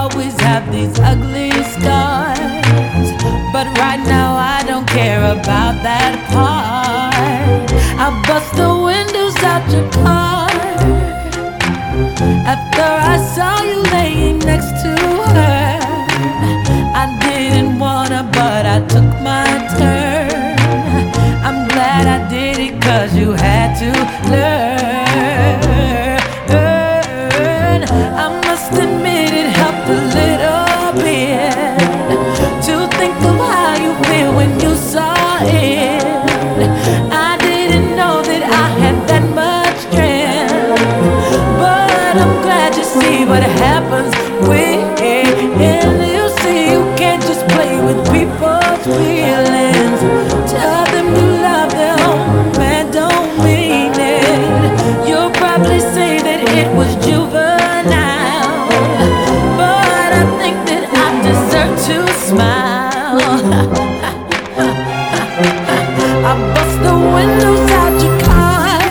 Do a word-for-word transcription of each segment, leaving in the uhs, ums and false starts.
always have these ugly scars, but right now I don't care about that part. I bust the windows out your car after I saw you laying next to her. I didn't wanna, but I took my turn. I'm glad I did it, cause you had to learn. I must admit it helped a little bit to think of how you feel when you saw it. I didn't know that I had that much strength, but I'm glad you see what happens when you see you can't just play with people's feelings. Tell them you love them, man, don't mean it. You'll probably say that it was juvenile, but I think that I deserve to smile. I bust the windows out your car.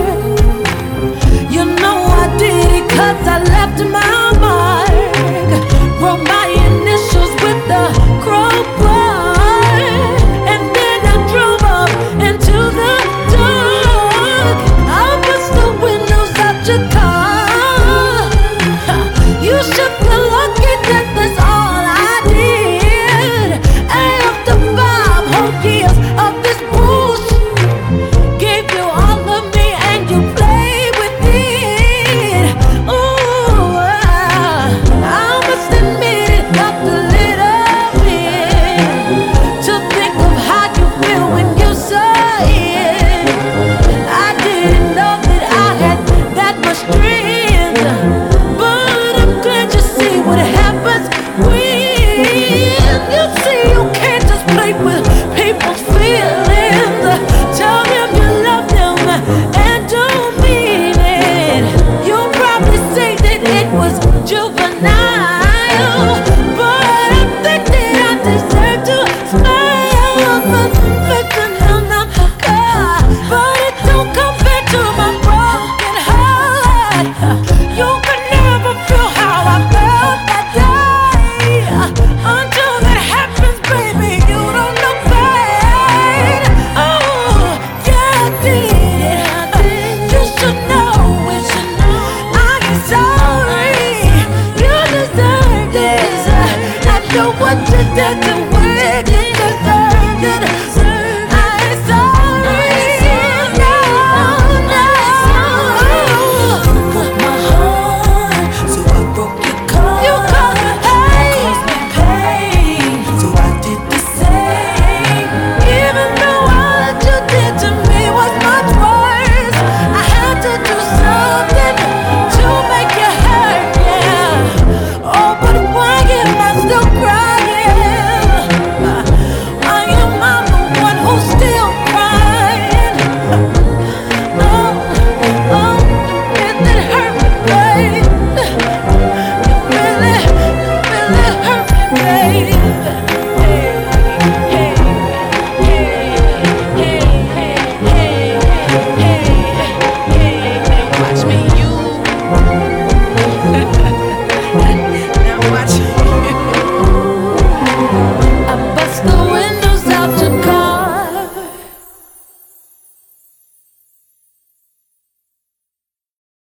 You know I did it cause I left my mark. Wrote my initials with the crowbar, and then I drove up into the dark. I bust the windows out your car. You should feel lucky that that's all I did. After five whole years of this bullshit, gave you all of me and you played with it. Ooh, I must admit it helped a little bit to think of how you feel when you saw it. I didn't know that I had that much strength, but I'm glad you see what happens when you see you can't just play with people's feelings. Tell them you love them and don't mean it. You'll probably say that it was juvenile, but I think that I deserve to smile. But it don't come back to my broken heart. You can never feel how I felt that day. Until that happens, baby, you don't know pain. Oh, yeah, I did it. You should know it. I am sorry. You deserve this. I know what you did to